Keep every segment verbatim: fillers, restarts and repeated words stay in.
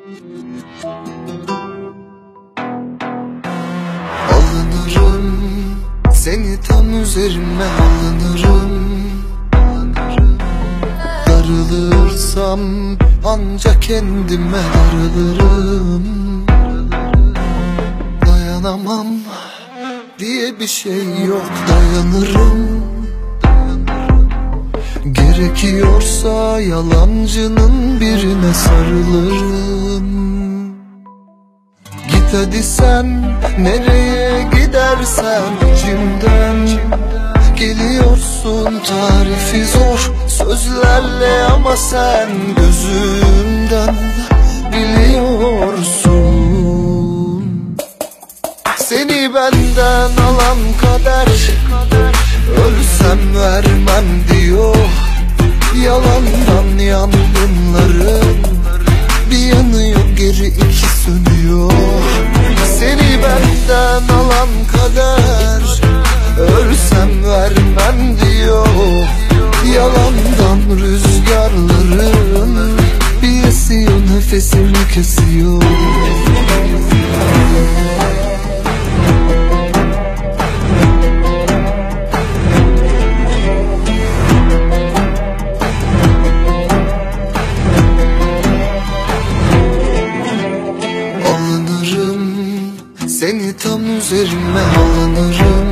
Alınırım, seni tam üzerime alınırım. Darılırsam ancak kendime darılırım. Dayanamam diye bir şey yok, dayanırım. Gerekiyorsa yalancının birine sarılırım. Git hadi sen, nereye gidersen içimden. Geliyorsun tarifi zor sözlerle ama sen gözümden biliyorsun. Seni benden alan kader, ölsem vermem diyor. Yalandan yangınların bir yanıyor, geri iki sönüyor. Seni benden alan kader, ölsem vermem diyor. Yalandan rüzgarların bir esiyor, nefesimi kesiyor. Alınırım, seni tam üzerime alınırım.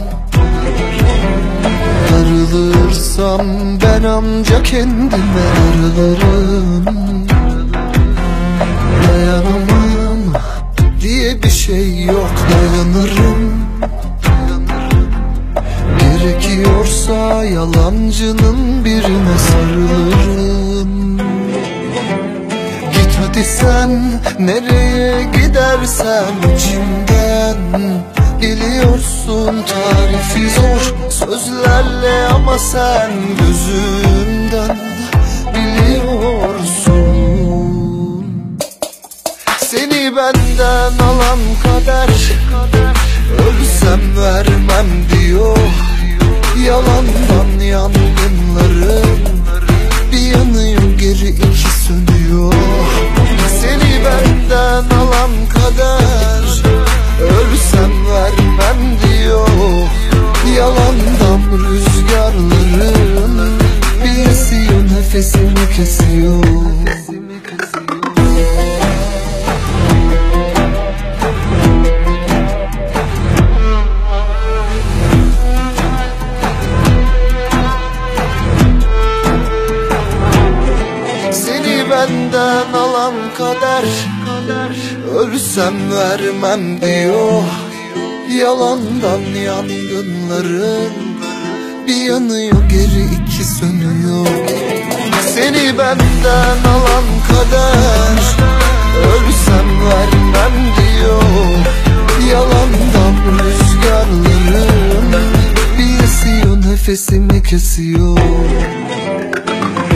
Darılırsam ben ancak kendime darılırım. Dayanamam diye bir şey yok, dayanırım. Gerekiyorsa yalancının birine sarılırım. Git hadi sen, nereye gidersen içimden. Geliyorsun tarifi zor sözlerle ama sen gözümden biliyorsun. Seni benden alan kader, ölsem vermem diyor. Yalandan yangınların bir yanıyor, geri iki sönüyor. Seni benden alan kader, ölsem vermem diyor. Yalandan rüzgarların bir esiyor, nefesimi kesiyor. Seni benden alan kader, ölsem vermem diyor. Yalandan yangınların bir yanıyor, geri iki sönüyor. Seni benden alan kader, ölsem vermem diyor. Yalandan rüzgarların bir esiyor, nefesimi kesiyor.